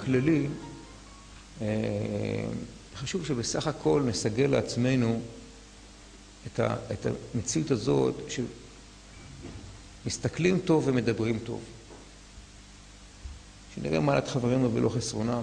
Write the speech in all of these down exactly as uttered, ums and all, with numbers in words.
כללי, חשוב שבסך הכל נסגל לעצמנו את, ה, את המציאות הזאת שמסתכלים טוב ומדברים טוב. שנראה מעלת חברינו ולא חסרונם.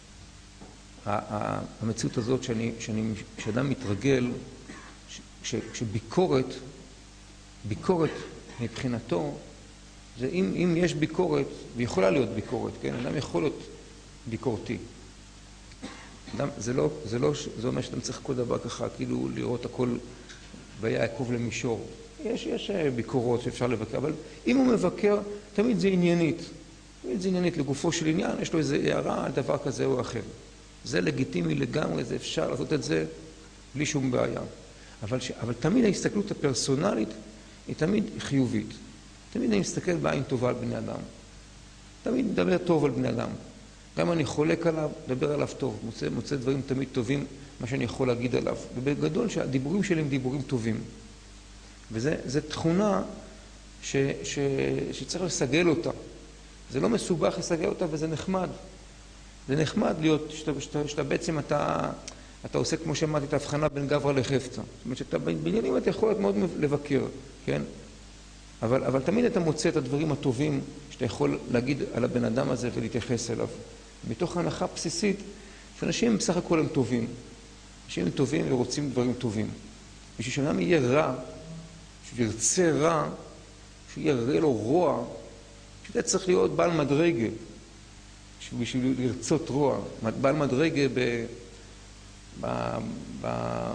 המציאות הזאת שאני, שאני, שאדם מתרגל, ש, שביקורת, ביקורת מבחינתו, זה אם, אם יש ביקורת, ויכולה להיות ביקורת, כן? אדם יכול להיות ביקורתי. אדם, זה לא, זה לא, זה אומר שאתה צריך כל דבר ככה, כאילו לראות הכל והיה יעקב למישור. יש, יש ביקורות שאפשר לבקר, אבל אם הוא מבקר, תמיד זה עניינית. תמיד זה עניינית לגופו של עניין, יש לו איזו הערה על דבר כזה או אחר. זה לגיטימי לגמרי, זה אפשר לעשות את זה בלי שום בעיה. אבל, ש, אבל תמיד ההסתכלות הפרסונלית היא תמיד חיובית. תמיד אני מסתכל בעין טובה על בני אדם. תמיד מדבר טוב על בני אדם. גם אני חולק עליו, מדבר עליו טוב. מוצא, מוצא דברים תמיד טובים, מה שאני יכול להגיד עליו. ובגדול שהדיבורים שלי הם דיבורים טובים. וזו תכונה ש, ש, שצריך לסגל אותה. זה לא מסובך לסגל אותה וזה נחמד. זה נחמד להיות, שאתה, שאתה, שאתה בעצם אתה, אתה עושה כמו שאמרתי את ההבחנה בין גברא לחפצה. זאת אומרת שאתה בעניינים אתה יכול להיות מאוד לבקר, כן? אבל, אבל תמיד אתה מוצא את הדברים הטובים שאתה יכול להגיד על הבן אדם הזה ולהתייחס אליו. מתוך ההנחה בסיסית שאנשים בסך הכל הם טובים. אנשים הם טובים ורוצים דברים טובים. בשביל שאדם יהיה רע, שירצה רע, שיראה לו רוע, שאתה צריך להיות בעל מדרגה. בשביל לרצות רוע. בעל מדרגה ב, ב, ב,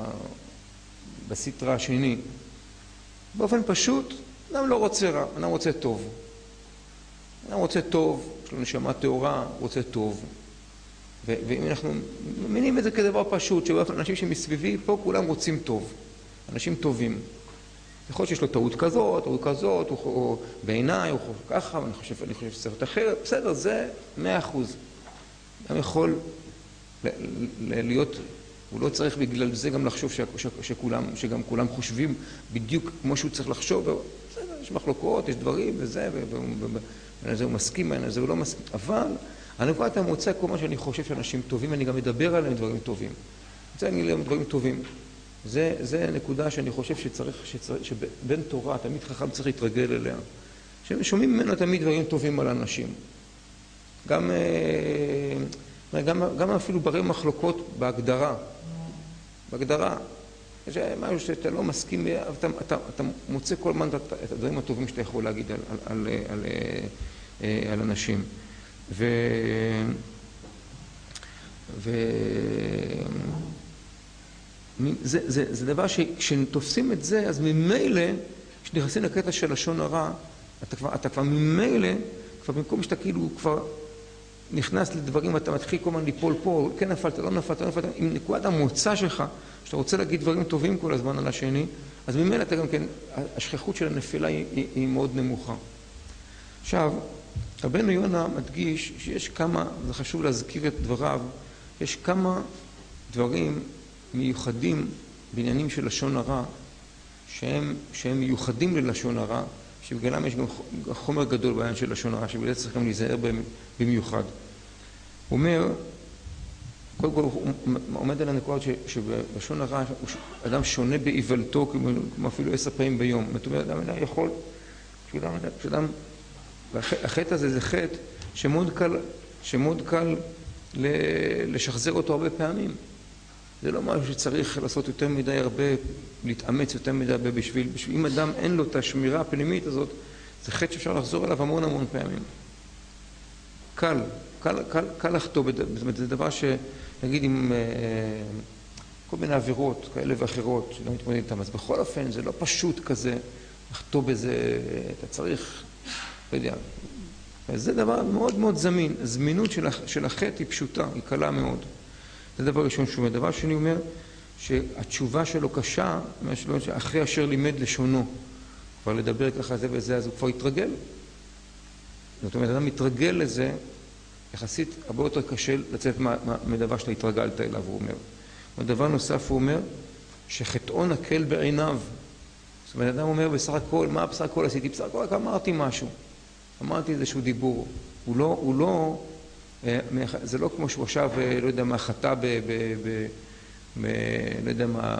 בסטרה השני. באופן פשוט, אדם לא רוצה רע, אדם רוצה טוב. אדם רוצה טוב, יש לו נשמה טהורה, רוצה טוב. ו- ואם אנחנו מבינים את זה כדבר פשוט, שאנשים שמסביבי פה כולם רוצים טוב. אנשים טובים. יכול להיות שיש לו טעות כזאת, טעות כזאת, או, או בעיניי, או ככה, ואני חושב, אני חושב שצריך אחרת. בסדר, זה מאה אחוז. אדם יכול ל- ל- להיות, הוא לא צריך בגלל זה גם לחשוב ש- ש- שכולם, שגם כולם חושבים בדיוק כמו שהוא צריך לחשוב. בסדר, יש מחלוקות, יש דברים וזה, וזה הוא מסכים, וזה הוא לא מסכים. אבל הנקודת המוצא, כל מה שאני חושב שאנשים טובים, אני גם מדבר עליהם דברים טובים. זה אני אגיד להם דברים טובים. זה, זה נקודה שאני חושב שצריך, שצריך, שבן תורה, תמיד חכם צריך להתרגל אליה. ששומעים ממנו תמיד דברים טובים על אנשים. גם, גם, גם אפילו ברי מחלוקות בהגדרה. בהגדרה. יש משהו שאתה לא מסכים, אתה, אתה, אתה מוצא כל הזמן את הדברים הטובים שאתה יכול להגיד על, על, על, על, על אנשים. ו... ו... זה, זה, זה דבר שכשתופסים את זה, אז ממילא, כשנכנסים לקטע של לשון הרע, אתה כבר, אתה כבר ממילא, כבר במקום שאתה כאילו כבר נכנס לדברים, אתה מתחיל כל הזמן ליפול פה, כן נפלת, לא נפלת, לא נפלת, עם נקודת המוצא שלך, שאתה רוצה להגיד דברים טובים כל הזמן על השני, אז ממילא אתה גם כן, השכיחות של הנפילה היא, היא, היא מאוד נמוכה. עכשיו, רבנו יונה מדגיש שיש כמה, זה חשוב להזכיר את דבריו, יש כמה דברים מיוחדים בעניינים של לשון הרע, שהם, שהם מיוחדים ללשון הרע, שבגללם יש גם חומר גדול בעניין של לשון הרע, שבגלל צריך גם להיזהר במיוחד. הוא אומר, קודם כל הוא עומד על הנקודה שבלשון הרע אדם שונה באיוולתו כמו אפילו עשר פעמים ביום. זאת אומרת, אדם אינה יכול, כשאדם, החטא הזה זה חטא שמאוד קל, שמאוד קל לשחזר אותו הרבה פעמים. זה לא משהו שצריך לעשות יותר מדי הרבה, להתאמץ יותר מדי הרבה בשביל, בשביל אם אדם אין לו את השמירה הפנימית הזאת, זה חטא שאפשר לחזור אליו המון המון פעמים. קל, קל, קל, קל לחטוא, זאת אומרת, זה דבר שנגיד עם כל מיני עבירות כאלה ואחרות שלא מתמודד איתם, אז בכל אופן זה לא פשוט כזה לחטוא בזה, אתה צריך, לא יודע, זה דבר מאוד מאוד זמין, הזמינות של החטא היא פשוטה, היא קלה מאוד. זה דבר ראשון שהוא אומר. דבר שני אומר שהתשובה שלו קשה, אחרי אשר לימד לשונו, כבר לדבר ככה זה וזה, אז הוא כבר יתרגל. זאת אומרת, אדם מתרגל לזה, יחסית הרבה יותר קשה לצאת מדבר שאתה התרגלת אליו, הוא אומר. ודבר נוסף הוא אומר, שחטאו נקל בעיניו. זאת אומרת, אדם אומר בסך הכל, מה בסך הכל עשיתי? בסך הכל רק אמרתי משהו. אמרתי איזשהו דיבור. הוא לא, הוא לא, זה לא כמו שהוא עכשיו, לא יודע מה, חטא ב... לא יודע מה...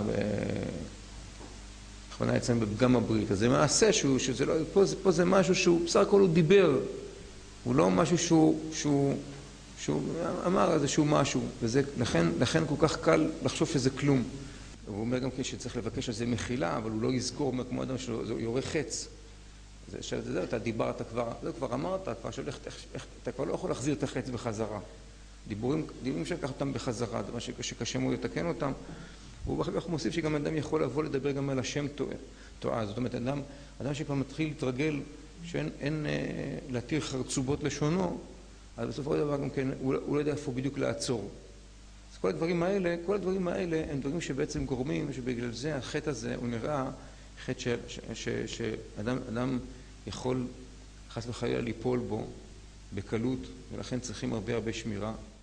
בכוונה אצלנו בפגם הברית. אז זה מעשה שהוא... פה זה משהו שהוא... בסך הכל הוא דיבר. הוא לא משהו שהוא... שהוא אמר איזשהו משהו. ולכן כל כך קל לחשוב שזה כלום. הוא אומר גם כן שצריך לבקש על זה מחילה, אבל הוא לא יזכור כמו אדם שהוא יורה חץ. זה, אתה דיברת כבר, זה כבר אמרת, כבר עכשיו, אתה כבר לא יכול להחזיר את החץ בחזרה. דיבורים, דיבורים שלקח אותם בחזרה, זה מה שקשה מאוד לתקן אותם. הוא אחר כך מוסיף שגם אדם יכול לבוא לדבר גם על השם טועה. זאת אומרת, אדם, אדם שכבר מתחיל להתרגל, שאין אין, להתיר חרצובות לשונו, אז בסופו של דבר גם כן, הוא, הוא לא יודע איפה בדיוק לעצור. אז כל הדברים האלה, כל הדברים האלה הם דברים שבעצם גורמים, שבגלל זה החטא הזה הוא נראה חטא של, ש, ש, ש, שאדם, אדם יכול חס וחלילה ליפול בו בקלות, ולכן צריכים הרבה הרבה שמירה.